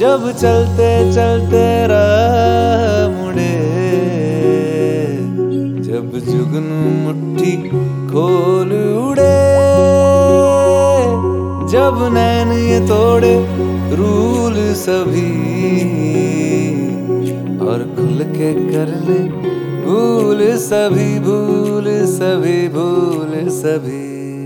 जब चलते चलते राह मुड़े, जब जुगनू मुट्ठी खोल उड़े, जब नैन ये तोड़े रूल सभी और खुल के कर ले भूल सभी, भूल सभी, भूल सभी।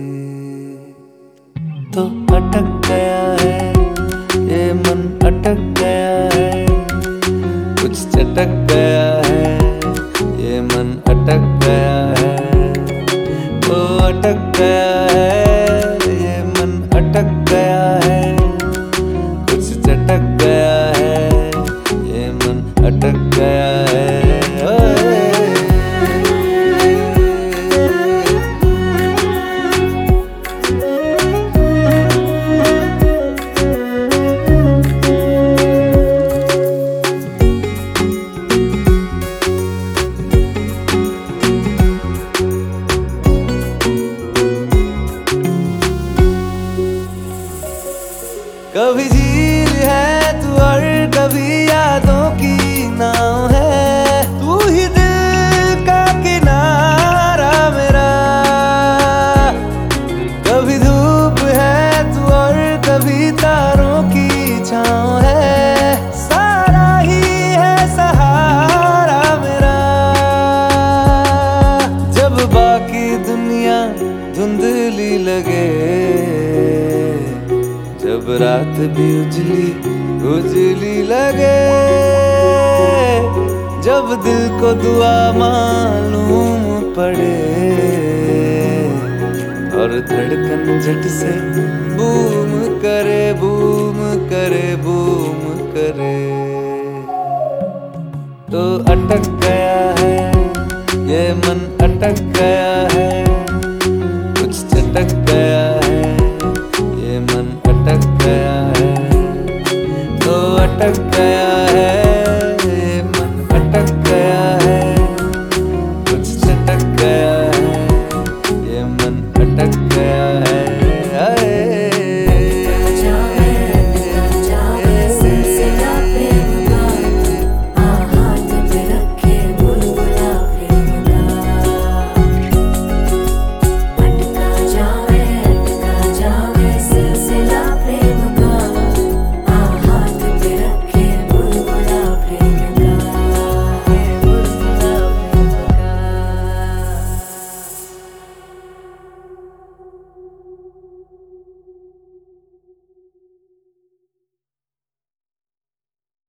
तो अटक गया है ये मन, अटक गया है, कुछ चटक गया है ये मन, अटक गया है। तो अटक गया है ये मन, अटक गया है, कुछ चटक गया है ये मन, अटक गया है। कभी झील है तू और कभी यादों की नाव है, तू ही दिल का किनारा मेरा। कभी धूप है तू और कभी तारों की छाँव है, सारा ही है सहारा मेरा। जब बाकी दुनिया धुंधली लगे, जब रात भी उजली उजली लगे, जब दिल को दुआ मालूम पड़े और धड़कन झट से बूम करे, बूम करे, बूम करे। तो अटक गया है ये मन, अटक गया